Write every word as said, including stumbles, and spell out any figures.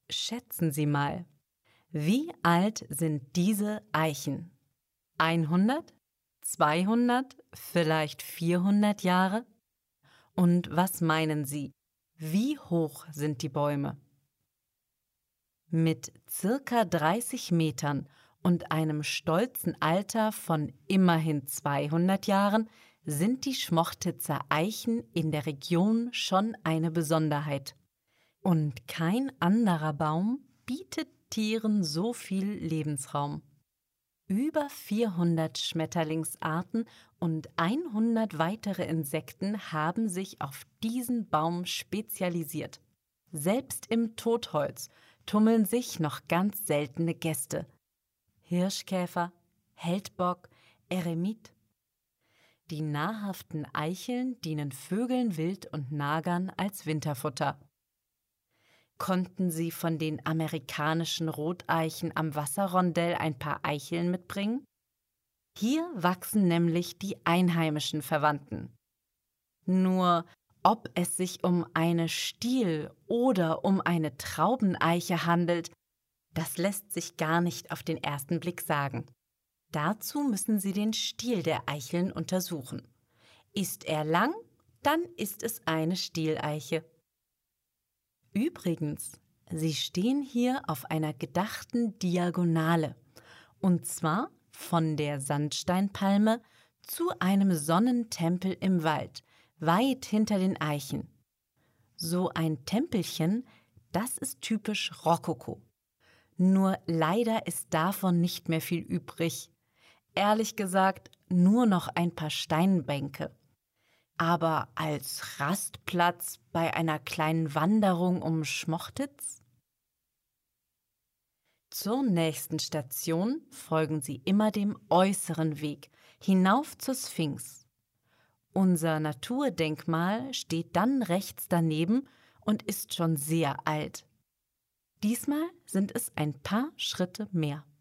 Schätzen Sie mal, wie alt sind diese Eichen? hundert, zweihundert, vielleicht vierhundert Jahre? Und was meinen Sie, wie hoch sind die Bäume? Mit circa dreißig Metern und einem stolzen Alter von immerhin zweihundert Jahren sind die Schmochtitzer Eichen in der Region schon eine Besonderheit. Und kein anderer Baum bietet Tieren so viel Lebensraum. Über vierhundert Schmetterlingsarten und hundert weitere Insekten haben sich auf diesen Baum spezialisiert. Selbst im Totholz tummeln sich noch ganz seltene Gäste. Hirschkäfer, Heldbock, Eremit. Die nahrhaften Eicheln dienen Vögeln, Wild und Nagern als Winterfutter. Konnten Sie von den amerikanischen Roteichen am Wasserrondell ein paar Eicheln mitbringen? Hier wachsen nämlich die einheimischen Verwandten. Nur ob es sich um eine Stiel- oder um eine Traubeneiche handelt, das lässt sich gar nicht auf den ersten Blick sagen. Dazu müssen Sie den Stiel der Eicheln untersuchen. Ist er lang, dann ist es eine Stieleiche. Übrigens, Sie stehen hier auf einer gedachten Diagonale, und zwar von der Sandsteinpalme zu einem Sonnentempel im Wald, weit hinter den Eichen. So ein Tempelchen, das ist typisch Rokoko. Nur leider ist davon nicht mehr viel übrig. Ehrlich gesagt, nur noch ein paar Steinbänke. Aber als Rastplatz bei einer kleinen Wanderung um Schmochtitz? Zur nächsten Station folgen Sie immer dem äußeren Weg, hinauf zur Sphinx. Unser Naturdenkmal steht dann rechts daneben und ist schon sehr alt. Diesmal sind es ein paar Schritte mehr.